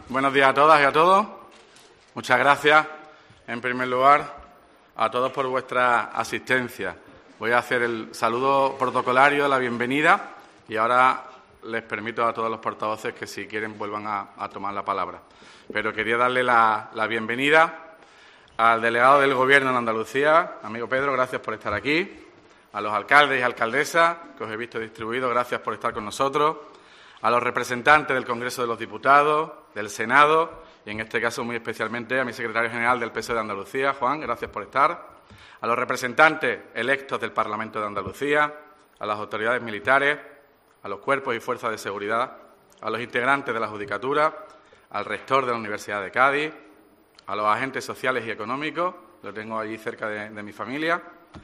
buenos días a todas y a todos. Muchas gracias, en primer lugar, a todos por vuestra asistencia. Voy a hacer el saludo protocolario, la bienvenida, y ahora les permito a todos los portavoces que, si quieren, vuelvan a tomar la palabra. Pero quería darle la bienvenida al delegado del Gobierno de Andalucía, amigo Pedro, gracias por estar aquí. A los alcaldes y alcaldesas, que os he visto distribuidos, gracias por estar con nosotros. A los representantes del Congreso de los Diputados, del Senado, y en este caso muy especialmente a mi secretario general del PSOE de Andalucía, Juan, gracias por estar. A los representantes electos del Parlamento de Andalucía, a las autoridades militares, a los cuerpos y fuerzas de seguridad, a los integrantes de la Judicatura, al rector de la Universidad de Cádiz, a los agentes sociales y económicos, lo tengo allí cerca de mi familia,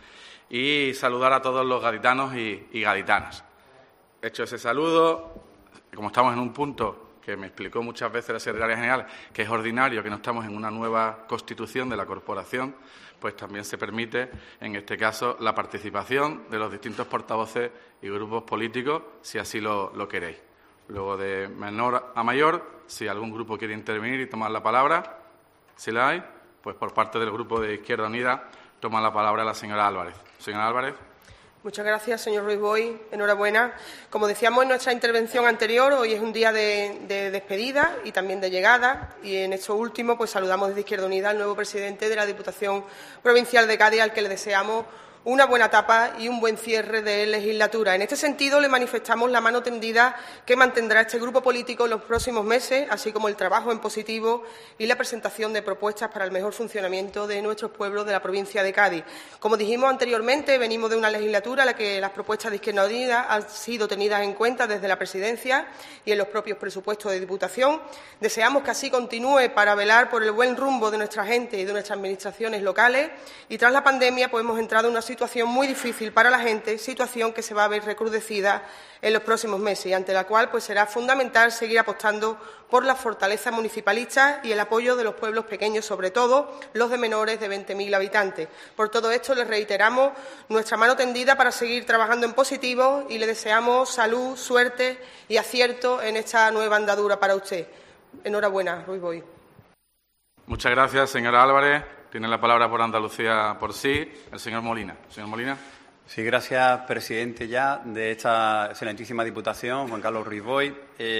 y saludar a todos los gaditanos y gaditanas. Hecho ese saludo, como estamos en un punto que me explicó muchas veces la secretaria general, que es ordinario, que no estamos en una nueva constitución de la corporación, pues también se permite, en este caso, la participación de los distintos portavoces y grupos políticos, si así lo queréis. Luego, de menor a mayor, si algún grupo quiere intervenir y tomar la palabra, si la hay, pues por parte del Grupo de Izquierda Unida toma la palabra la señora Álvarez. Señora Álvarez. Muchas gracias, señor Ruiz Boix. Enhorabuena. Como decíamos en nuestra intervención anterior, hoy es un día de despedida y también de llegada. Y en esto último, pues saludamos desde Izquierda Unida al nuevo presidente de la Diputación Provincial de Cádiz, al que le deseamos una buena etapa y un buen cierre de legislatura. En este sentido, le manifestamos la mano tendida que mantendrá este grupo político en los próximos meses, así como el trabajo en positivo y la presentación de propuestas para el mejor funcionamiento de nuestros pueblos de la provincia de Cádiz. Como dijimos anteriormente, venimos de una legislatura en la que las propuestas de Izquierda Unida han sido tenidas en cuenta desde la presidencia y en los propios presupuestos de Diputación. Deseamos que así continúe para velar por el buen rumbo de nuestra gente y de nuestras administraciones locales. Y tras la pandemia, pues hemos entrado en una situación muy difícil para la gente, situación que se va a ver recrudecida en los próximos meses y ante la cual pues será fundamental seguir apostando por la fortaleza municipalista y el apoyo de los pueblos pequeños, sobre todo los de menores de 20.000 habitantes. Por todo esto, les reiteramos nuestra mano tendida para seguir trabajando en positivo y le deseamos salud, suerte y acierto en esta nueva andadura para usted. Enhorabuena, Ruiz Boix. Muchas gracias, señora Álvarez. Tiene la palabra por Andalucía por sí el señor Molina. Señor Molina. Sí, gracias, presidente ya de esta excelentísima Diputación, Juan Carlos Ruiz Boix.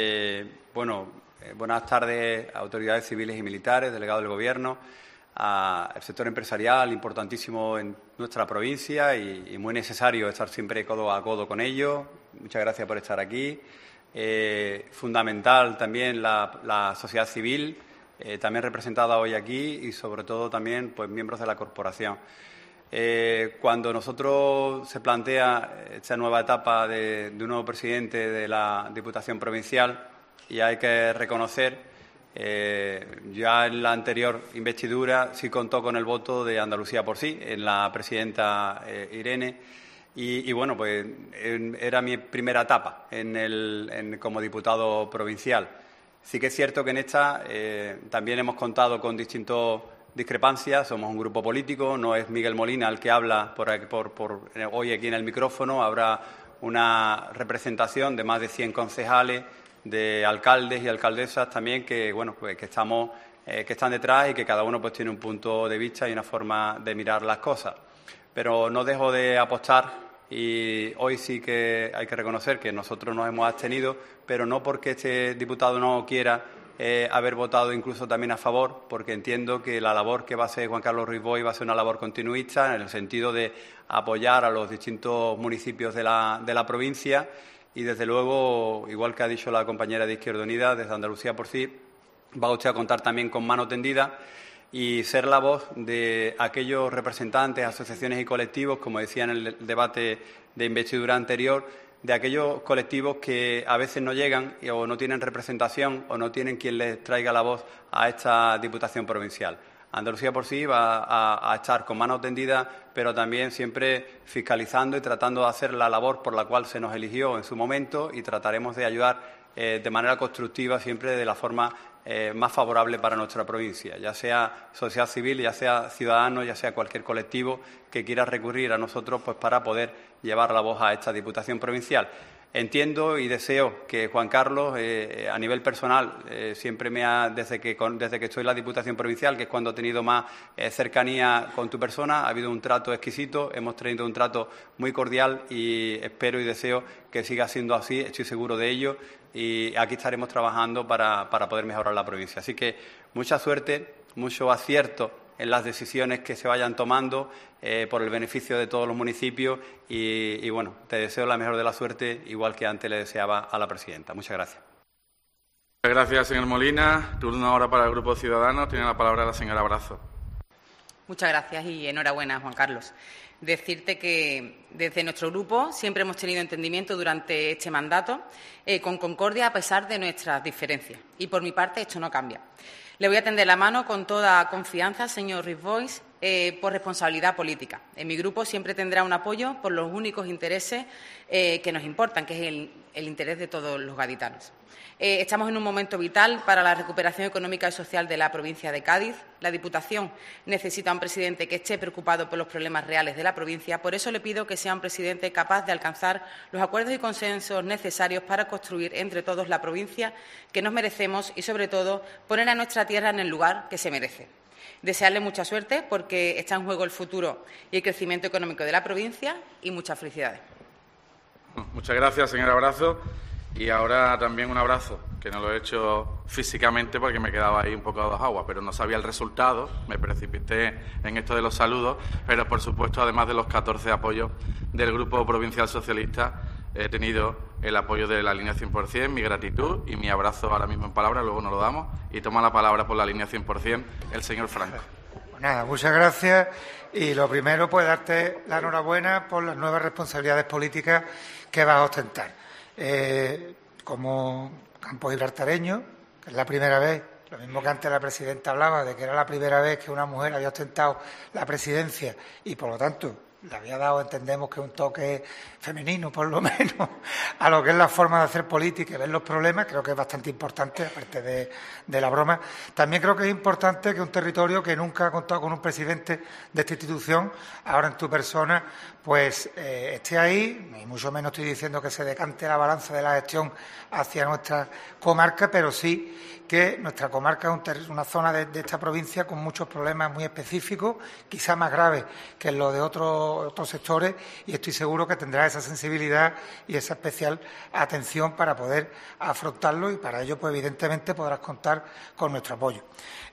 Buenas tardes a autoridades civiles y militares, delegados del Gobierno, al sector empresarial, importantísimo en nuestra provincia y muy necesario estar siempre codo a codo con ellos. Muchas gracias por estar aquí. Fundamental también la sociedad civil, también representada hoy aquí y, sobre todo, también pues miembros de la corporación. Cuando nosotros se plantea esta nueva etapa de un nuevo presidente de la Diputación Provincial, y hay que reconocer, ya en la anterior investidura sí contó con el voto de Andalucía por sí, en la presidenta Irene, y bueno, pues era mi primera etapa como diputado provincial. Sí que es cierto que en esta también hemos contado con distintas discrepancias. Somos un grupo político, no es Miguel Molina el que habla por hoy aquí en el micrófono. Habrá una representación de más de 100 concejales, de alcaldes y alcaldesas también que están detrás y que cada uno pues tiene un punto de vista y una forma de mirar las cosas. Pero no dejo de apostar. Y hoy sí que hay que reconocer que nosotros nos hemos abstenido, pero no porque este diputado no quiera haber votado incluso también a favor, porque entiendo que la labor que va a hacer Juan Carlos Ruiz Boix va a ser una labor continuista en el sentido de apoyar a los distintos municipios de la provincia y, desde luego, igual que ha dicho la compañera de Izquierda Unida, desde Andalucía por sí, va usted a contar también con mano tendida y ser la voz de aquellos representantes, asociaciones y colectivos, como decía en el debate de investidura anterior, de aquellos colectivos que a veces no llegan o no tienen representación o no tienen quien les traiga la voz a esta Diputación Provincial. Andalucía por sí va a estar con mano tendida, pero también siempre fiscalizando y tratando de hacer la labor por la cual se nos eligió en su momento, y trataremos de ayudar de manera constructiva, siempre de la forma más favorable para nuestra provincia, ya sea sociedad civil, ya sea ciudadanos, ya sea cualquier colectivo que quiera recurrir a nosotros pues para poder llevar la voz a esta Diputación Provincial. Entiendo y deseo que Juan Carlos, a nivel personal, siempre desde que estoy en la Diputación Provincial, que es cuando he tenido más cercanía con tu persona, ha habido un trato exquisito, hemos tenido un trato muy cordial y espero y deseo que siga siendo así, estoy seguro de ello, y aquí estaremos trabajando para poder mejorar la provincia. Así que mucha suerte, mucho acierto en las decisiones que se vayan tomando por el beneficio de todos los municipios y, bueno, te deseo la mejor de la suerte, igual que antes le deseaba a la presidenta. Muchas gracias. Muchas gracias, señor Molina. Turno ahora para el Grupo Ciudadanos. Tiene la palabra la señora Brazo. Muchas gracias y enhorabuena, Juan Carlos. Decirte que desde nuestro grupo siempre hemos tenido entendimiento durante este mandato con concordia a pesar de nuestras diferencias. Y por mi parte esto no cambia. Le voy a tender la mano con toda confianza, señor Ruiz Boix, por responsabilidad política. En mi grupo siempre tendrá un apoyo por los únicos intereses que nos importan, que es el interés de todos los gaditanos. Estamos en un momento vital para la recuperación económica y social de la provincia de Cádiz. La Diputación necesita un presidente que esté preocupado por los problemas reales de la provincia. Por eso le pido que sea un presidente capaz de alcanzar los acuerdos y consensos necesarios para construir entre todos la provincia que nos merecemos y, sobre todo, poner a nuestra tierra en el lugar que se merece. Desearle mucha suerte porque está en juego el futuro y el crecimiento económico de la provincia y muchas felicidades. Muchas gracias, señora Brazo. Y ahora también un abrazo, que no lo he hecho físicamente porque me quedaba ahí un poco a dos aguas, pero no sabía el resultado, me precipité en esto de los saludos, pero por supuesto, además de los 14 apoyos del Grupo Provincial Socialista, he tenido el apoyo de la línea 100%, mi gratitud y mi abrazo ahora mismo en palabras, luego nos lo damos, y toma la palabra por la línea 100% el señor Franco. Pues nada, muchas gracias. Y lo primero, pues darte la enhorabuena por las nuevas responsabilidades políticas que vas a ostentar. Como campo gibraltareño, que es la primera vez, lo mismo que antes la presidenta hablaba, de que era la primera vez que una mujer había ostentado la presidencia y, por lo tanto, le había dado, entendemos, que un toque femenino, por lo menos, a lo que es la forma de hacer política y ver los problemas. Creo que es bastante importante, aparte de la broma. También creo que es importante que un territorio que nunca ha contado con un presidente de esta institución, ahora en tu persona, pues esté ahí, y mucho menos estoy diciendo que se decante la balanza de la gestión hacia nuestra comarca, pero sí que nuestra comarca es una zona de esta provincia con muchos problemas muy específicos, quizá más graves que en lo de otros sectores, y estoy seguro que tendrá esa sensibilidad y esa especial atención para poder afrontarlo, y para ello, pues evidentemente, podrás contar con nuestro apoyo.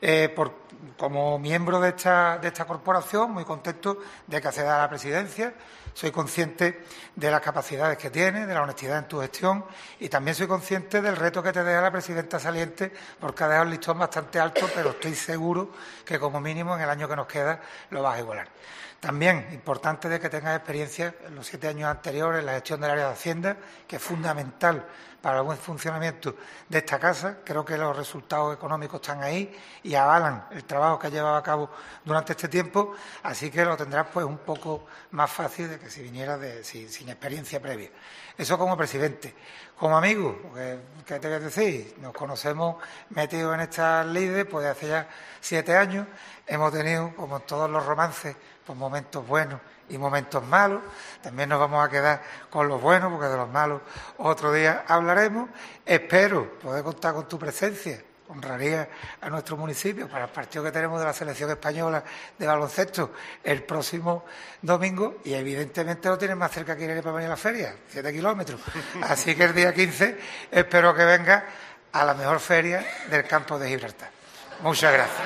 Como miembro de esta corporación, muy contento de que acceda a la presidencia. Soy consciente de las capacidades que tienes, de la honestidad en tu gestión, y también soy consciente del reto que te deja la presidenta saliente, porque ha dejado el listón bastante alto, pero estoy seguro que como mínimo en el año que nos queda lo vas a igualar. También importante de que tengas experiencia en los 7 años anteriores en la gestión del área de Hacienda, que es fundamental para el buen funcionamiento de esta casa. Creo que los resultados económicos están ahí y avalan el trabajo que has llevado a cabo durante este tiempo, así que lo tendrás pues un poco más fácil de que si vinieras sin experiencia previa. Eso como presidente. Como amigo, ¿qué te voy a decir? Nos conocemos metidos en estas lides pues de hace ya 7 años. Hemos tenido, como en todos los romances, pues momentos buenos y momentos malos. También nos vamos a quedar con los buenos, porque de los malos otro día hablaremos. Espero poder contar con tu presencia. Honraría a nuestro municipio para el partido que tenemos de la selección española de baloncesto el próximo domingo, y evidentemente lo tienes más cerca que ir para venir a la feria, 7 kilómetros. Así que el día 15 espero que venga a la mejor feria del campo de Gibraltar. Muchas gracias.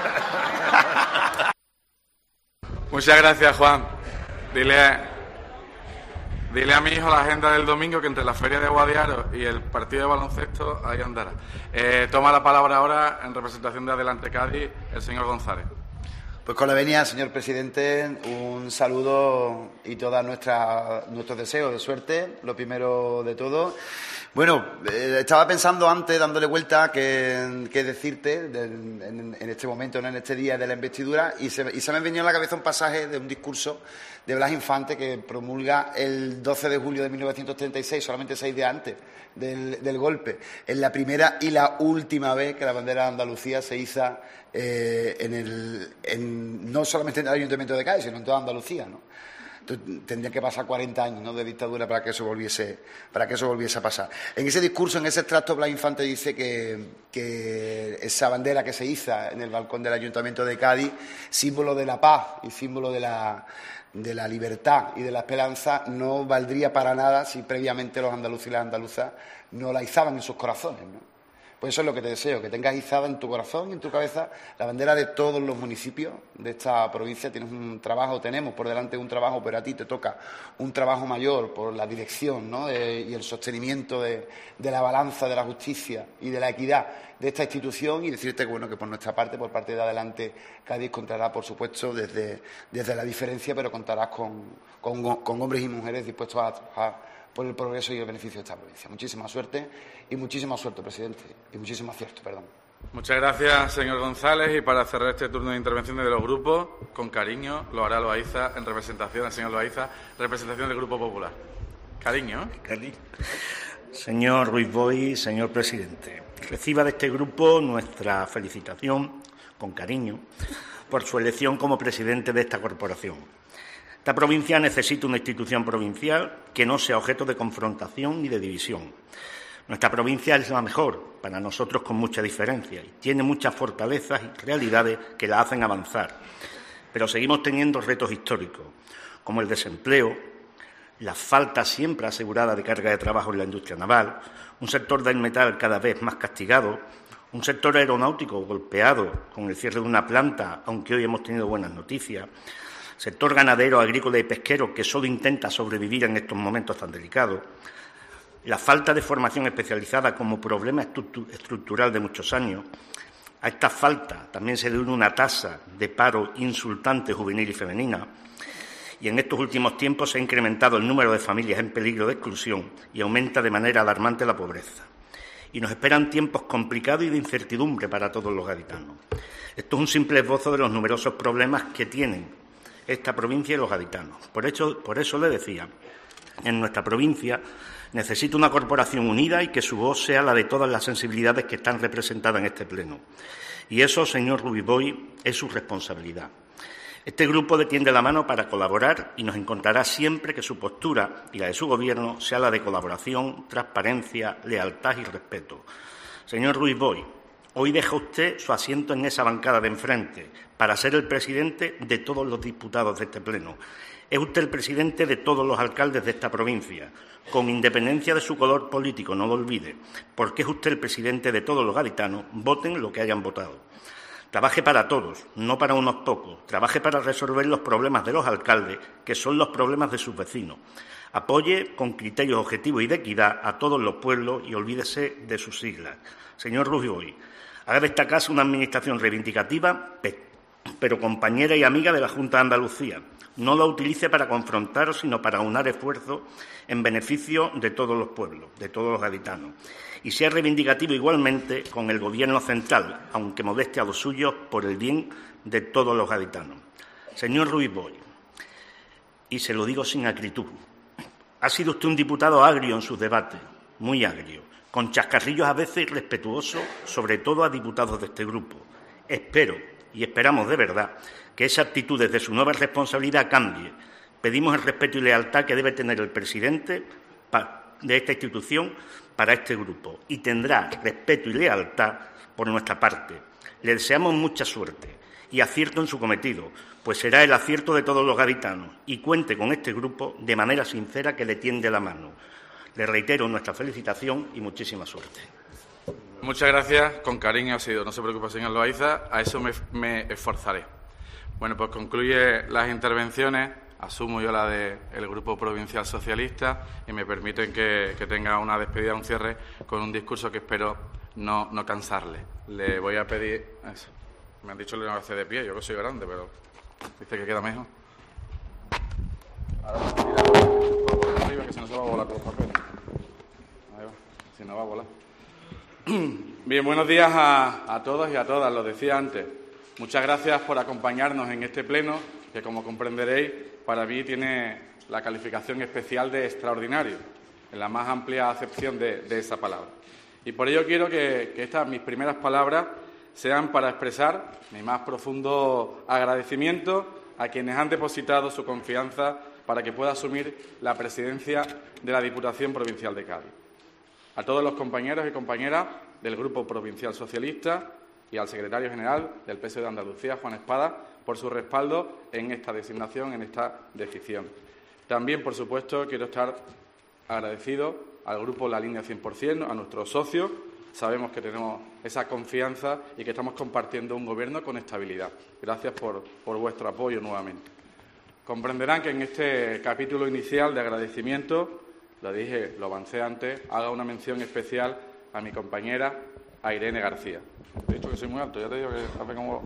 Muchas gracias, Juan. Dile a mi hijo la agenda del domingo, que entre la feria de Guadiaro y el partido de baloncesto ahí andará. Toma la palabra ahora, en representación de Adelante Cádiz, el señor González. Pues con la venia, señor presidente, un saludo y todos nuestros deseos de suerte, lo primero de todo. Bueno, estaba pensando antes, dándole vuelta, qué decirte en este momento, en este día de la investidura, y se me venía a la cabeza un pasaje de un discurso de Blas Infante que promulga el 12 de julio de 1936, solamente 6 días antes del golpe. Es la primera y la última vez que la bandera de Andalucía se iza no solamente en el Ayuntamiento de Cádiz, sino en toda Andalucía, ¿no? Tendría que pasar 40 años, ¿no?, de dictadura para que eso volviese a pasar. En ese discurso, en ese extracto, Blas Infante dice que esa bandera que se iza en el balcón del Ayuntamiento de Cádiz, símbolo de la paz y símbolo de la libertad y de la esperanza, no valdría para nada si previamente los andaluces y las andaluzas no la izaban en sus corazones, ¿no? Pues eso es lo que te deseo, que tengas izada en tu corazón y en tu cabeza la bandera de todos los municipios de esta provincia. Tenemos por delante un trabajo, pero a ti te toca un trabajo mayor por la dirección, ¿no?, y el sostenimiento de la balanza de la justicia y de la equidad de esta institución, y decirte que, bueno, que por nuestra parte, por parte de Adelante Cádiz, contará, por supuesto, desde la diferencia, pero contarás con hombres y mujeres dispuestos a trabajar por el progreso y el beneficio de esta provincia. Muchísima suerte, presidente, y muchísimo acierto, perdón. Muchas gracias, señor González. Y para cerrar este turno de intervenciones de los grupos, con cariño lo hará Loaiza, en representación del señor Loaiza, representación del Grupo Popular. Cariño. Señor Ruiz Boix, señor presidente, reciba de este grupo nuestra felicitación, con cariño, por su elección como presidente de esta corporación. Esta provincia necesita una institución provincial que no sea objeto de confrontación ni de división. Nuestra provincia es la mejor, para nosotros con mucha diferencia, y tiene muchas fortalezas y realidades que la hacen avanzar. Pero seguimos teniendo retos históricos, como el desempleo, la falta siempre asegurada de carga de trabajo en la industria naval, un sector del metal cada vez más castigado, un sector aeronáutico golpeado con el cierre de una planta, aunque hoy hemos tenido buenas noticias, sector ganadero, agrícola y pesquero que solo intenta sobrevivir en estos momentos tan delicados, la falta de formación especializada como problema estructural de muchos años. A esta falta también se le une una tasa de paro insultante juvenil y femenina, y en estos últimos tiempos se ha incrementado el número de familias en peligro de exclusión y aumenta de manera alarmante la pobreza. Y nos esperan tiempos complicados y de incertidumbre para todos los gaditanos. Esto es un simple esbozo de los numerosos problemas que tienen esta provincia y los gaditanos. Por eso le decía, en nuestra provincia necesita una corporación unida y que su voz sea la de todas las sensibilidades que están representadas en este pleno. Y eso, señor Ruiz Boix, es su responsabilidad. Este grupo le tiende la mano para colaborar y nos encontrará siempre que su postura y la de su Gobierno sea la de colaboración, transparencia, lealtad y respeto. Señor Ruiz Boix, hoy deja usted su asiento en esa bancada de enfrente para ser el presidente de todos los diputados de este pleno. Es usted el presidente de todos los alcaldes de esta provincia, con independencia de su color político, no lo olvide, porque es usted el presidente de todos los gaditanos, voten lo que hayan votado. Trabaje para todos, no para unos pocos. Trabaje para resolver los problemas de los alcaldes, que son los problemas de sus vecinos. Apoye con criterios objetivos y de equidad a todos los pueblos y olvídese de sus siglas. Señor Ruiz Boix, haga de esta casa una administración reivindicativa, pero compañera y amiga de la Junta de Andalucía. No la utilice para confrontar, sino para aunar esfuerzos en beneficio de todos los pueblos, de todos los gaditanos. Y sea reivindicativo igualmente con el Gobierno central, aunque modeste a los suyos, por el bien de todos los gaditanos. Señor Ruiz Boix, y se lo digo sin acritud, ha sido usted un diputado agrio en sus debates, muy agrio, con chascarrillos a veces irrespetuosos, sobre todo a diputados de este grupo. Espero, y esperamos de verdad, que esa actitud desde su nueva responsabilidad cambie. Pedimos el respeto y lealtad que debe tener el presidente de esta institución para este grupo, y tendrá respeto y lealtad por nuestra parte. Le deseamos mucha suerte y acierto en su cometido, pues será el acierto de todos los gaditanos, y cuente con este grupo de manera sincera que le tiende la mano. Le reitero nuestra felicitación y muchísima suerte. Muchas gracias. Con cariño ha sido. No se preocupe, señor Loaiza. A eso me esforzaré. Bueno, pues concluye las intervenciones. Asumo yo la del Grupo Provincial Socialista y me permiten que tenga una despedida, un cierre, con un discurso que espero no cansarle. Le voy a pedir... Eso. Me han dicho que no hace de pie. Yo que soy grande, pero dice que queda mejor. Ahora tira un poco arriba, que si no se va a volar con los papeles. Ahí va, si no va a volar. Bien, buenos días a todos y a todas, lo decía antes. Muchas gracias por acompañarnos en este pleno, que como comprenderéis, para mí tiene la calificación especial de extraordinario, en la más amplia acepción de esa palabra. Y por ello quiero que estas mis primeras palabras sean para expresar mi más profundo agradecimiento a quienes han depositado su confianza para que pueda asumir la presidencia de la Diputación Provincial de Cádiz. A todos los compañeros y compañeras del Grupo Provincial Socialista y al secretario general del PSOE de Andalucía, Juan Espada, por su respaldo en esta designación, en esta decisión. También, por supuesto, quiero estar agradecido al Grupo La Línea 100%, a nuestros socios. Sabemos que tenemos esa confianza y que estamos compartiendo un Gobierno con estabilidad. Gracias por vuestro apoyo nuevamente. Comprenderán que en este capítulo inicial de agradecimiento, lo dije, lo avancé antes, haga una mención especial a mi compañera, a Irene García. He dicho que soy muy alto, ya te digo que hace como...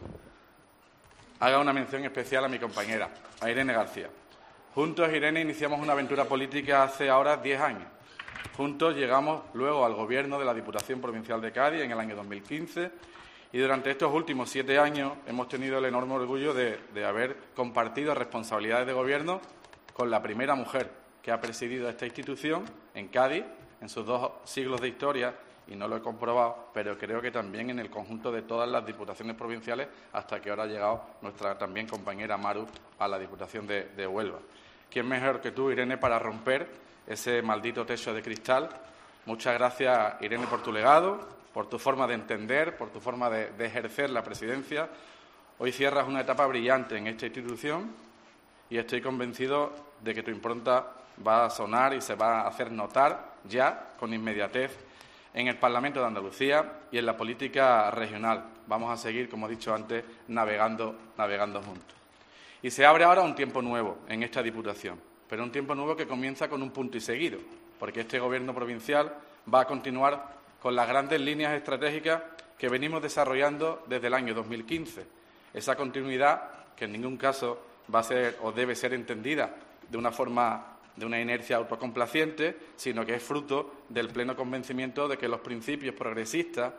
Haga una mención especial a mi compañera, a Irene García. Juntos, Irene, iniciamos una aventura política hace ahora 10 años. Juntos llegamos luego al Gobierno de la Diputación Provincial de Cádiz en el año 2015 y durante estos últimos 7 años hemos tenido el enorme orgullo de haber compartido responsabilidades de Gobierno con la primera mujer que ha presidido esta institución en Cádiz en sus 2 siglos de historia, y no lo he comprobado, pero creo que también en el conjunto de todas las diputaciones provinciales, hasta que ahora ha llegado nuestra también compañera Maru a la Diputación de Huelva. ¿Quién mejor que tú, Irene, para romper ese maldito techo de cristal? Muchas gracias, Irene, por tu legado, por tu forma de entender, por tu forma de ejercer la presidencia. Hoy cierras una etapa brillante en esta institución y estoy convencido de que tu impronta va a sonar y se va a hacer notar ya con inmediatez en el Parlamento de Andalucía y en la política regional. Vamos a seguir, como he dicho antes, navegando juntos. Y se abre ahora un tiempo nuevo en esta Diputación, pero un tiempo nuevo que comienza con un punto y seguido, porque este Gobierno provincial va a continuar con las grandes líneas estratégicas que venimos desarrollando desde el año 2015. Esa continuidad que en ningún caso va a ser o debe ser entendida de una forma de una inercia autocomplaciente, sino que es fruto del pleno convencimiento de que los principios progresistas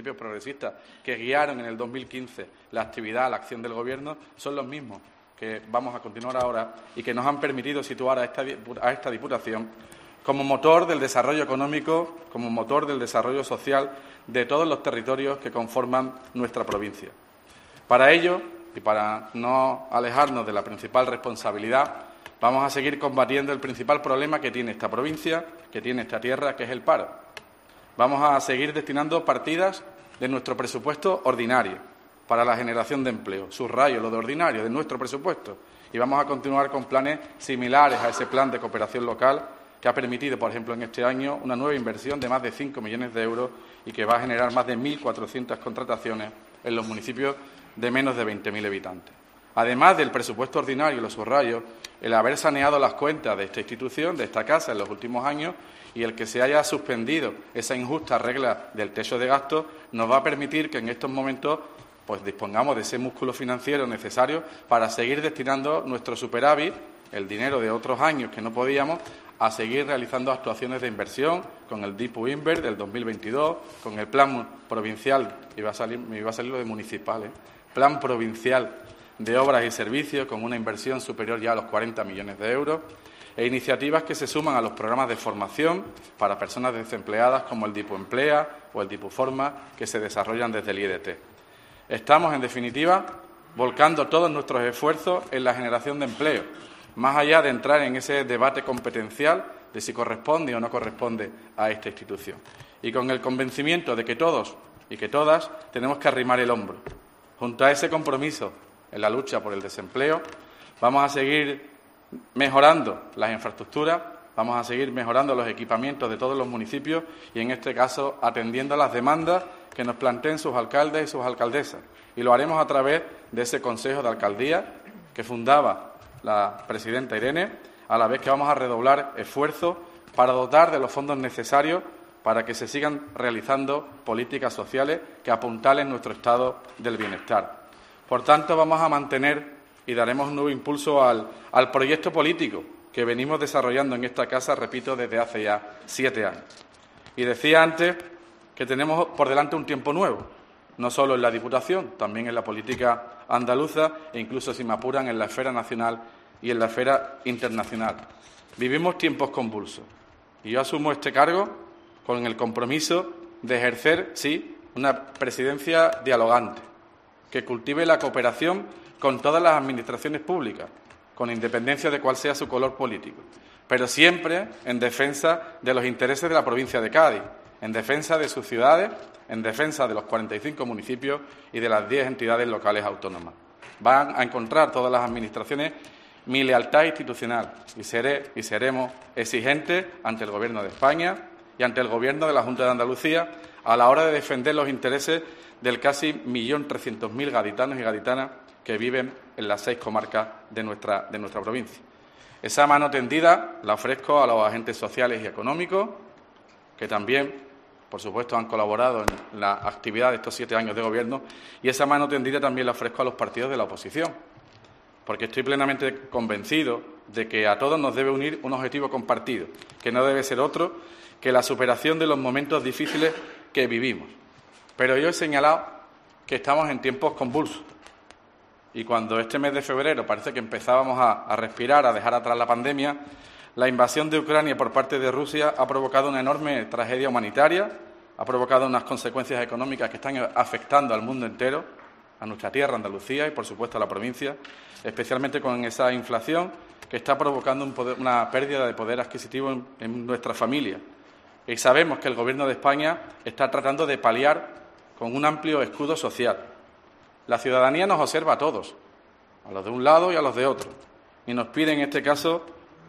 que guiaron en el 2015 la actividad, la acción del Gobierno, son los mismos que vamos a continuar ahora y que nos han permitido situar a esta Diputación como motor del desarrollo económico, como motor del desarrollo social de todos los territorios que conforman nuestra provincia. Para ello, y para no alejarnos de la principal responsabilidad, vamos a seguir combatiendo el principal problema que tiene esta provincia, que tiene esta tierra, que es el paro. Vamos a seguir destinando partidas de nuestro presupuesto ordinario para la generación de empleo. Subrayo lo de ordinario, de nuestro presupuesto. Y vamos a continuar con planes similares a ese plan de cooperación local que ha permitido, por ejemplo, en este año una nueva inversión de más de 5 millones de euros y que va a generar más de 1.400 contrataciones en los municipios de menos de 20.000 habitantes. Además del presupuesto ordinario, lo subrayo, el haber saneado las cuentas de esta institución, de esta casa, en los últimos años y el que se haya suspendido esa injusta regla del techo de gasto nos va a permitir que en estos momentos pues dispongamos de ese músculo financiero necesario para seguir destinando nuestro superávit, el dinero de otros años que no podíamos, a seguir realizando actuaciones de inversión con el DIPU Inver del 2022, con el plan provincial, me iba a salir lo de municipal, plan provincial de obras y servicios con una inversión superior ya a los 40 millones de euros e iniciativas que se suman a los programas de formación para personas desempleadas como el DIPU Emplea o el DIPU Forma que se desarrollan desde el IDT. Estamos, en definitiva, volcando todos nuestros esfuerzos en la generación de empleo, más allá de entrar en ese debate competencial de si corresponde o no corresponde a esta institución. Y con el convencimiento de que todos y que todas tenemos que arrimar el hombro. Junto a ese compromiso en la lucha por el desempleo, vamos a seguir mejorando las infraestructuras, vamos a seguir mejorando los equipamientos de todos los municipios y, en este caso, atendiendo a las demandas que nos planteen sus alcaldes y sus alcaldesas. Y lo haremos a través de ese Consejo de Alcaldía que fundaba la presidenta Irene, a la vez que vamos a redoblar esfuerzos para dotar de los fondos necesarios para que se sigan realizando políticas sociales que apuntalen nuestro estado del bienestar. Por tanto, vamos a mantener y daremos un nuevo impulso al proyecto político que venimos desarrollando en esta casa, repito, desde hace ya 7 años. Y decía antes que tenemos por delante un tiempo nuevo, no solo en la Diputación, también en la política andaluza e incluso, si me apuran, en la esfera nacional y en la esfera internacional. Vivimos tiempos convulsos y yo asumo este cargo con el compromiso de ejercer, sí, una presidencia dialogante, que cultive la cooperación con todas las administraciones públicas, con independencia de cuál sea su color político, pero siempre en defensa de los intereses de la provincia de Cádiz, en defensa de sus ciudades, en defensa de los 45 municipios y de las 10 entidades locales autónomas. Van a encontrar todas las administraciones mi lealtad institucional y seremos exigentes ante el Gobierno de España y ante el Gobierno de la Junta de Andalucía a la hora de defender los intereses del casi 1.300.000 gaditanos y gaditanas que viven en las 6 comarcas de nuestra provincia. Esa mano tendida la ofrezco a los agentes sociales y económicos, que también, por supuesto, han colaborado en la actividad de estos 7 años de Gobierno, y esa mano tendida también la ofrezco a los partidos de la oposición, porque estoy plenamente convencido de que a todos nos debe unir un objetivo compartido, que no debe ser otro que la superación de los momentos difíciles que vivimos. Pero yo he señalado que estamos en tiempos convulsos, y cuando este mes de febrero parece que empezábamos a respirar, a dejar atrás la pandemia, la invasión de Ucrania por parte de Rusia ha provocado una enorme tragedia humanitaria, ha provocado unas consecuencias económicas que están afectando al mundo entero, a nuestra tierra, Andalucía, y, por supuesto, a la provincia, especialmente con esa inflación que está provocando una pérdida de poder adquisitivo en nuestra familia. Y sabemos que el Gobierno de España está tratando de paliar con un amplio escudo social. La ciudadanía nos observa a todos, a los de un lado y a los de otro, y nos pide, en este caso,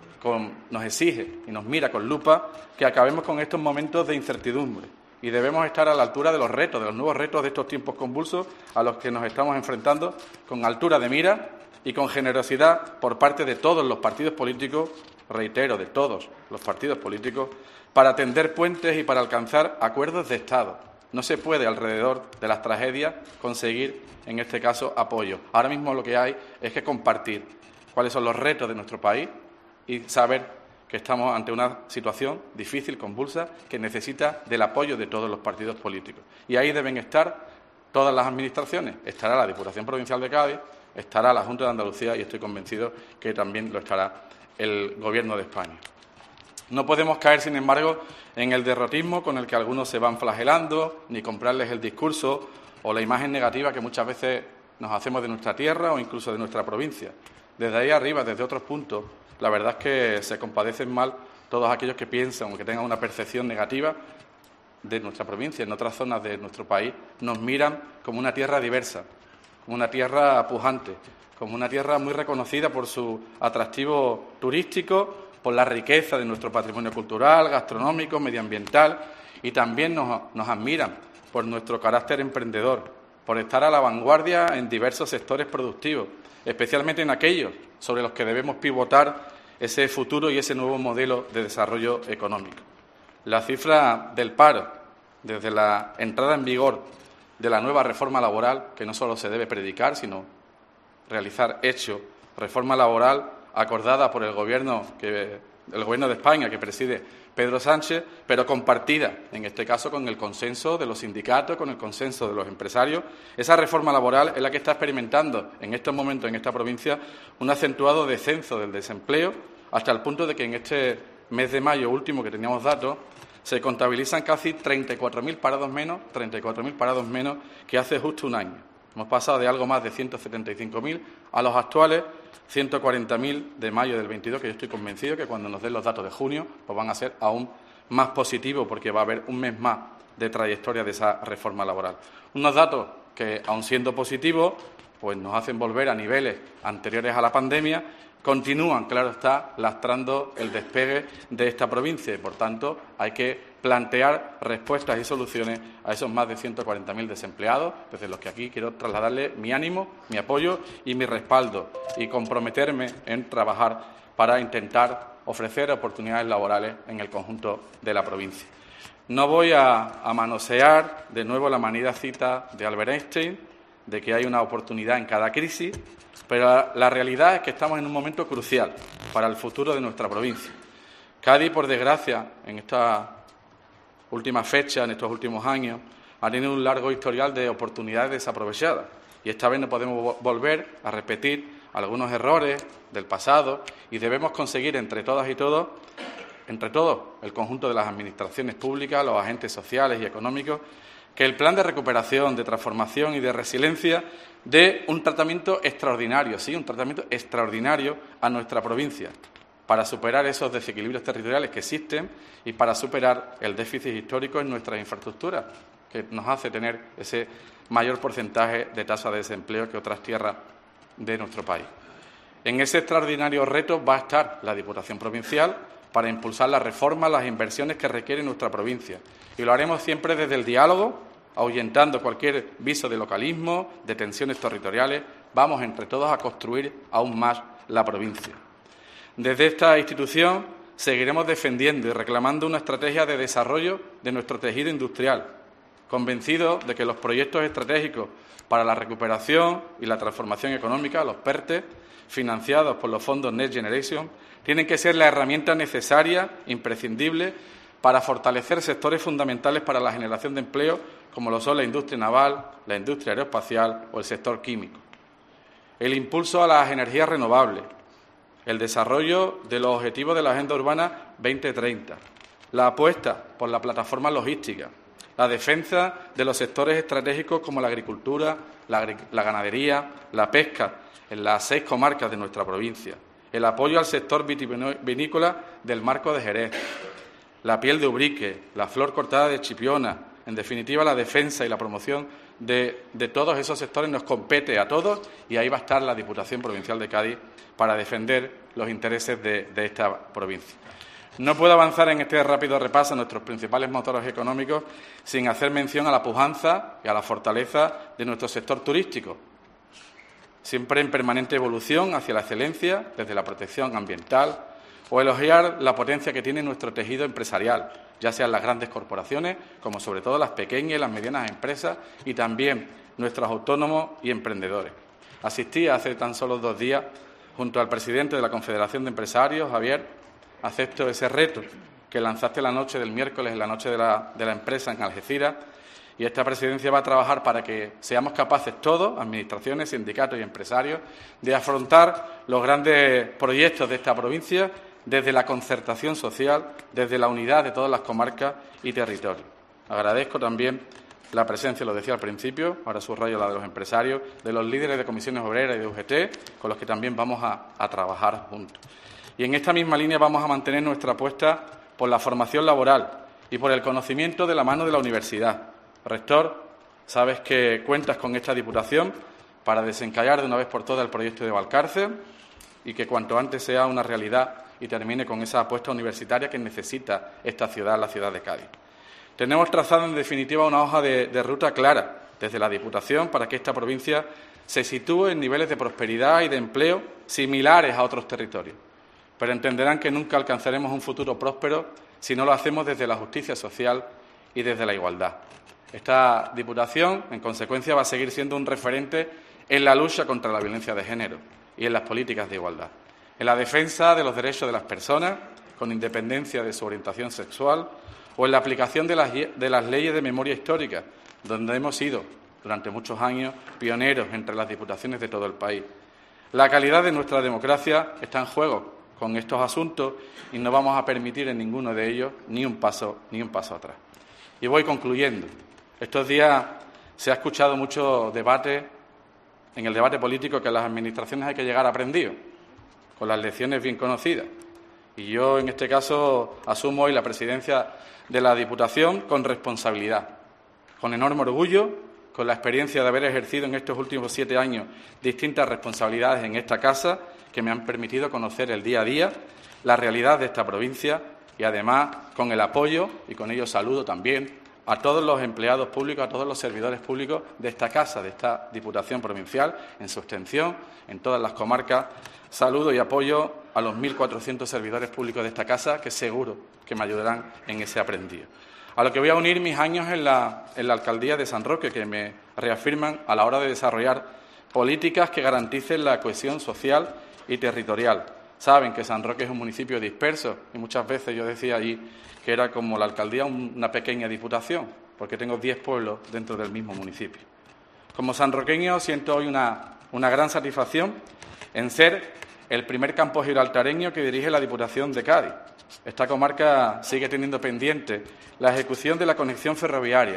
nos exige y nos mira con lupa que acabemos con estos momentos de incertidumbre, y debemos estar a la altura de los retos, de los nuevos retos de estos tiempos convulsos a los que nos estamos enfrentando, con altura de mira y con generosidad por parte de todos los partidos políticos, reitero, de todos los partidos políticos, para tender puentes y para alcanzar acuerdos de Estado. No se puede, alrededor de las tragedias, conseguir, en este caso, apoyo. Ahora mismo lo que hay es que compartir cuáles son los retos de nuestro país y saber que estamos ante una situación difícil, convulsa, que necesita del apoyo de todos los partidos políticos. Y ahí deben estar todas las administraciones. Estará la Diputación Provincial de Cádiz, estará la Junta de Andalucía y estoy convencido que también lo estará el Gobierno de España. No podemos caer, sin embargo, en el derrotismo con el que algunos se van flagelando, ni comprarles el discurso o la imagen negativa que muchas veces nos hacemos de nuestra tierra o incluso de nuestra provincia. Desde ahí arriba, desde otros puntos, la verdad es que se compadecen mal todos aquellos que piensan o que tengan una percepción negativa de nuestra provincia. En otras zonas de nuestro país nos miran como una tierra diversa, como una tierra pujante, como una tierra muy reconocida por su atractivo turístico, por la riqueza de nuestro patrimonio cultural, gastronómico, medioambiental, y también nos admiran por nuestro carácter emprendedor, por estar a la vanguardia en diversos sectores productivos, especialmente en aquellos sobre los que debemos pivotar ese futuro y ese nuevo modelo de desarrollo económico. La cifra del paro, desde la entrada en vigor de la nueva reforma laboral, que no solo se debe predicar, sino realizar hecho, reforma laboral acordada por el Gobierno de España, que preside Pedro Sánchez, pero compartida, en este caso, con el consenso de los sindicatos, con el consenso de los empresarios. Esa reforma laboral es la que está experimentando en estos momentos en esta provincia un acentuado descenso del desempleo, hasta el punto de que en este mes de mayo último, que teníamos datos, se contabilizan casi 34.000 parados menos que hace justo un año. Hemos pasado de algo más de 175.000 a los actuales 140.000 de mayo del 22, que yo estoy convencido que cuando nos den los datos de junio pues van a ser aún más positivos, porque va a haber un mes más de trayectoria de esa reforma laboral. Unos datos que, aun siendo positivos, pues nos hacen volver a niveles anteriores a la pandemia, continúan, claro está, lastrando el despegue de esta provincia y, por tanto, hay que plantear respuestas y soluciones a esos más de 140.000 desempleados, desde los que aquí quiero trasladarle mi ánimo, mi apoyo y mi respaldo, y comprometerme en trabajar para intentar ofrecer oportunidades laborales en el conjunto de la provincia. No voy a manosear de nuevo la manida cita de Albert Einstein de que hay una oportunidad en cada crisis, pero la realidad es que estamos en un momento crucial para el futuro de nuestra provincia. Cádiz, por desgracia, en esta última fecha, en estos últimos años, ha tenido un largo historial de oportunidades desaprovechadas, y esta vez no podemos volver a repetir algunos errores del pasado, y debemos conseguir entre todas y todos, el conjunto de las administraciones públicas, los agentes sociales y económicos, que el plan de recuperación, de transformación y de resiliencia dé un tratamiento extraordinario, sí, un tratamiento extraordinario a nuestra provincia para superar esos desequilibrios territoriales que existen y para superar el déficit histórico en nuestras infraestructuras, que nos hace tener ese mayor porcentaje de tasa de desempleo que otras tierras de nuestro país. En ese extraordinario reto va a estar la Diputación Provincial para impulsar las reformas, las inversiones que requiere nuestra provincia. Y lo haremos siempre desde el diálogo, ahuyentando cualquier viso de localismo, de tensiones territoriales. Vamos entre todos a construir aún más la provincia. Desde esta institución seguiremos defendiendo y reclamando una estrategia de desarrollo de nuestro tejido industrial, convencidos de que los proyectos estratégicos para la recuperación y la transformación económica, los PERTE, financiados por los fondos Next Generation, tienen que ser la herramienta necesaria, imprescindible, para fortalecer sectores fundamentales para la generación de empleo, como lo son la industria naval, la industria aeroespacial o el sector químico. El impulso a las energías renovables, el desarrollo de los objetivos de la Agenda Urbana 2030, la apuesta por la plataforma logística, la defensa de los sectores estratégicos como la agricultura, la ganadería, la pesca en las 6 comarcas de nuestra provincia, el apoyo al sector vitivinícola del Marco de Jerez, la piel de Ubrique, la flor cortada de Chipiona, en definitiva la defensa y la promoción de todos esos sectores nos compete a todos y ahí va a estar la Diputación Provincial de Cádiz para defender los intereses de esta provincia. No puedo avanzar en este rápido repaso a nuestros principales motores económicos sin hacer mención a la pujanza y a la fortaleza de nuestro sector turístico, siempre en permanente evolución hacia la excelencia desde la protección ambiental, o elogiar la potencia que tiene nuestro tejido empresarial, ya sean las grandes corporaciones, como sobre todo las pequeñas y las medianas empresas, y también nuestros autónomos y emprendedores. Asistí hace tan solo 2 días, junto al presidente de la Confederación de Empresarios, Javier, acepto ese reto que lanzaste la noche del miércoles, en la noche de la empresa en Algeciras, y esta presidencia va a trabajar para que seamos capaces todos, administraciones, sindicatos y empresarios, de afrontar los grandes proyectos de esta provincia desde la concertación social, desde la unidad de todas las comarcas y territorios. Agradezco también la presencia, lo decía al principio, ahora subrayo la de los empresarios, de los líderes de comisiones obreras y de UGT, con los que también vamos a trabajar juntos. Y en esta misma línea vamos a mantener nuestra apuesta por la formación laboral y por el conocimiento de la mano de la universidad. Rector, sabes que cuentas con esta Diputación para desencallar de una vez por todas el proyecto de Valcárcel y que cuanto antes sea una realidad y termine con esa apuesta universitaria que necesita esta ciudad, la ciudad de Cádiz. Tenemos trazado, en definitiva, una hoja de ruta clara desde la Diputación para que esta provincia se sitúe en niveles de prosperidad y de empleo similares a otros territorios. Pero entenderán que nunca alcanzaremos un futuro próspero si no lo hacemos desde la justicia social y desde la igualdad. Esta Diputación, en consecuencia, va a seguir siendo un referente en la lucha contra la violencia de género y en las políticas de igualdad, en la defensa de los derechos de las personas, con independencia de su orientación sexual, o en la aplicación de las leyes de memoria histórica, donde hemos sido, durante muchos años, pioneros entre las diputaciones de todo el país. La calidad de nuestra democracia está en juego con estos asuntos y no vamos a permitir en ninguno de ellos ni un paso atrás. Y voy concluyendo. Estos días se ha escuchado mucho debate, en el debate político, que en las administraciones hay que llegar aprendidos, con las lecciones bien conocidas. Y yo, en este caso, asumo hoy la presidencia de la Diputación con responsabilidad, con enorme orgullo, con la experiencia de haber ejercido en estos últimos 7 años distintas responsabilidades en esta casa que me han permitido conocer el día a día, la realidad de esta provincia y, además, con el apoyo, y con ello saludo también a todos los empleados públicos, a todos los servidores públicos de esta casa, de esta Diputación Provincial, en su extensión, en todas las comarcas. Saludo y apoyo a los 1.400 servidores públicos de esta casa, que seguro que me ayudarán en ese aprendido. A lo que voy a unir mis años en la Alcaldía de San Roque, que me reafirman a la hora de desarrollar políticas que garanticen la cohesión social y territorial. Saben que San Roque es un municipio disperso y muchas veces yo decía allí que era como la alcaldía una pequeña diputación, porque tengo 10 pueblos dentro del mismo municipio. Como sanroqueño siento hoy una gran satisfacción en ser el primer campo gibraltareño que dirige la Diputación de Cádiz. Esta comarca sigue teniendo pendiente la ejecución de la conexión ferroviaria,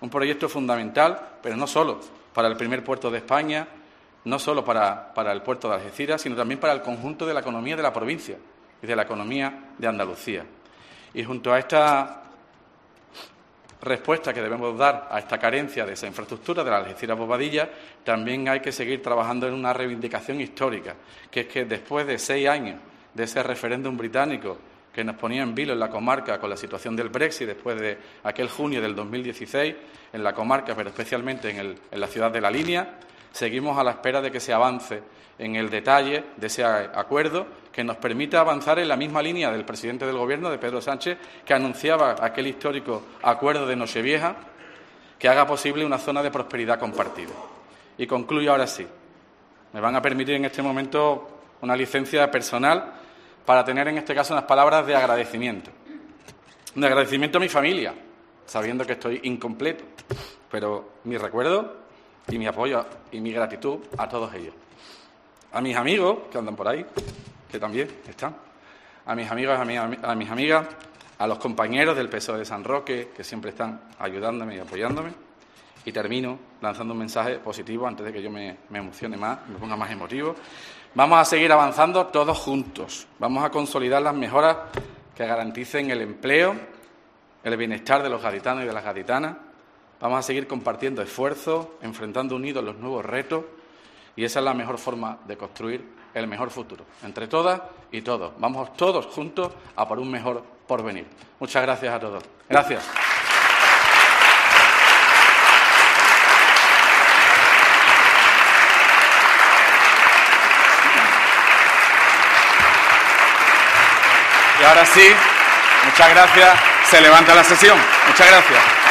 Un proyecto fundamental, pero no solo para el primer puerto de España, no solo para el puerto de Algeciras, sino también para el conjunto de la economía de la provincia y de la economía de Andalucía. Y junto a esta respuesta que debemos dar a esta carencia de esa infraestructura de la Algeciras-Bobadilla, también hay que seguir trabajando en una reivindicación histórica, que es que después de 6 años de ese referéndum británico que nos ponía en vilo en la comarca con la situación del Brexit, después de aquel junio del 2016, en la comarca, pero especialmente en la ciudad de La Línea, seguimos a la espera de que se avance en el detalle de ese acuerdo que nos permita avanzar en la misma línea del presidente del Gobierno, de Pedro Sánchez, que anunciaba aquel histórico acuerdo de Nochevieja, que haga posible una zona de prosperidad compartida. Y concluyo ahora sí. Me van a permitir en este momento una licencia personal para tener en este caso unas palabras de agradecimiento. De agradecimiento a mi familia, sabiendo que estoy incompleto, pero mi recuerdo y mi apoyo y mi gratitud a todos ellos. A mis amigos que andan por ahí, que también están, a mis amigos, a mis amigas, a los compañeros del PSOE de San Roque, que siempre están ayudándome y apoyándome. Y termino lanzando un mensaje positivo antes de que yo me emocione más, me ponga más emotivo. Vamos a seguir avanzando todos juntos. Vamos a consolidar las mejoras que garanticen el empleo, el bienestar de los gaditanos y de las gaditanas. Vamos a seguir compartiendo esfuerzos, enfrentando unidos los nuevos retos, y esa es la mejor forma de construir el mejor futuro. Entre todas y todos. Vamos todos juntos a por un mejor porvenir. Muchas gracias a todos. Gracias. Y ahora sí, muchas gracias. Se levanta la sesión. Muchas gracias.